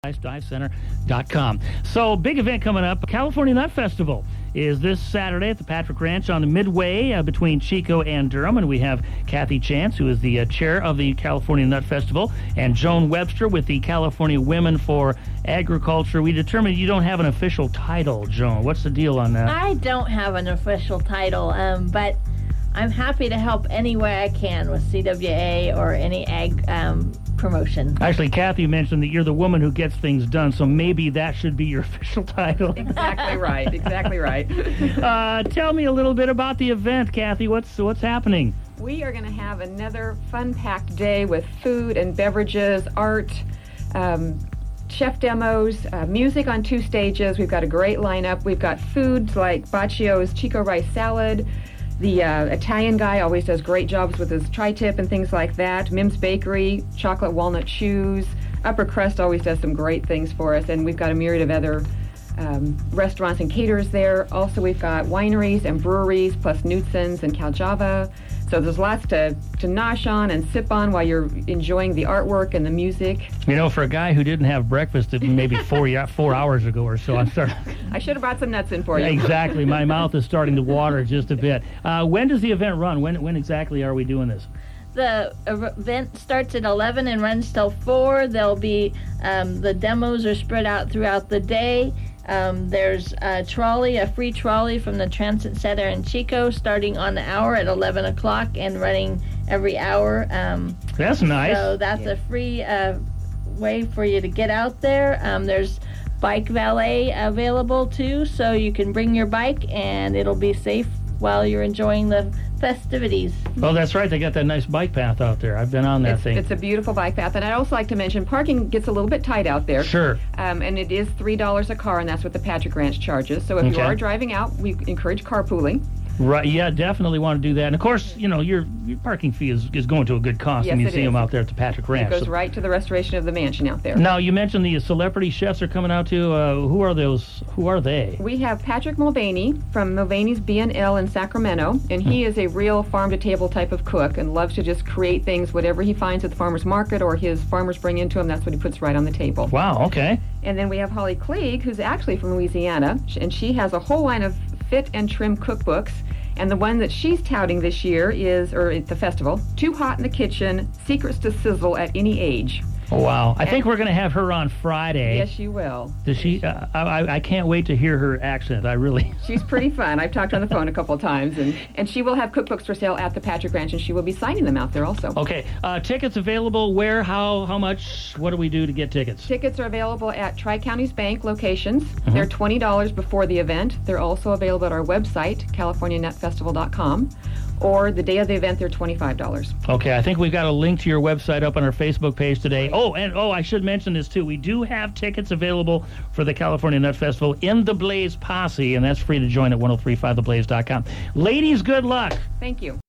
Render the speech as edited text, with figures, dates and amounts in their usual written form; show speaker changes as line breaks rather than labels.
DiveCenter.com. So, big event coming up. California Nut Festival is this Saturday at the Patrick Ranch on the midway between Chico and Durham. And we have Kathy Chance, who is the chair of the California Nut Festival, and Joan Webster with the California Women for Agriculture. We determined you don't have an official title, Joan. What's the deal on that?
I don't have an official title, but I'm happy to help any way I can with CWA or any ag promotion.
Actually, Kathy mentioned that you're the woman who gets things done, so maybe that should be your official title.
Exactly right. Exactly right.
Tell me a little bit about the event, Kathy. What's happening?
We are going to have another fun-packed day with food and beverages, art, chef demos, music on 2 stages. We've got a great lineup. We've got foods like Baccio's Chico rice salad. The Italian guy always does great jobs with his tri-tip and things like that. Mim's Bakery, chocolate walnut shoes. Upper Crust always does some great things for us, and we've got a myriad of other restaurants and caterers there. Also, we've got wineries and breweries, plus Knutson's and Caljava. So there's lots to nosh on and sip on while you're enjoying the artwork and the music.
You know, for a guy who didn't have breakfast maybe 4 hours ago or so, I'm starting.
I should have brought some nuts in for you.
Exactly. My mouth is starting to water just a bit. When does the event run? When exactly are we doing this?
The event starts at 11 and runs till 4. There'll be the demos are spread out throughout the day. There's a free trolley from the Transit Center in Chico starting on the hour at 11 o'clock and running every hour.
That's nice.
So that's a free way for you to get out there. There's bike valet available too, so you can bring your bike and it'll be safe while you're enjoying the festivities.
Oh, that's right. They got that nice bike path out there. I've been on that thing.
It's a beautiful bike path. And I'd also like to mention parking gets a little bit tight out there.
Sure.
And it is $3 a car, and that's what the Patrick Ranch charges. So if you are driving out, we encourage carpooling.
Right, yeah, definitely want to do that. And of course, you know, your parking fee is going to a good cost when you see them out there at the Patrick Ranch.
It goes right to the restoration of the mansion out there.
Now, you mentioned the celebrity chefs are coming out too. Who are those? Who are they?
We have Patrick Mulvaney from Mulvaney's B&L in Sacramento, and he is a real farm-to-table type of cook and loves to just create things, whatever he finds at the farmer's market or his farmers bring into him, that's what he puts right on the table.
Wow, okay.
And then we have Holly Klieg, who's actually from Louisiana, and she has a whole line of fit and trim cookbooks. And the one that she's touting this year is, or at the festival, Too Hot in the Kitchen, Secrets to Sizzle at Any Age.
Oh, wow. I think we're going to have her on Friday.
Yes, you will.
Does she? I can't wait to hear her accent. I really...
She's pretty fun. I've talked on the phone a couple of times. And she will have cookbooks for sale at the Patrick Ranch, and she will be signing them out there also.
Okay. Tickets available where, how much? What do we do to get tickets?
Tickets are available at Tri-Counties Bank locations. They're $20 before the event. They're also available at our website, CaliforniaNutFestival.com. Or the day of the event, they're $25.
Okay, I think we've got a link to your website up on our Facebook page today. Right. I should mention this too. We do have tickets available for the California Nut Festival in the Blaze Posse, and that's free to join at 1035theblaze.com. Ladies, good luck.
Thank you.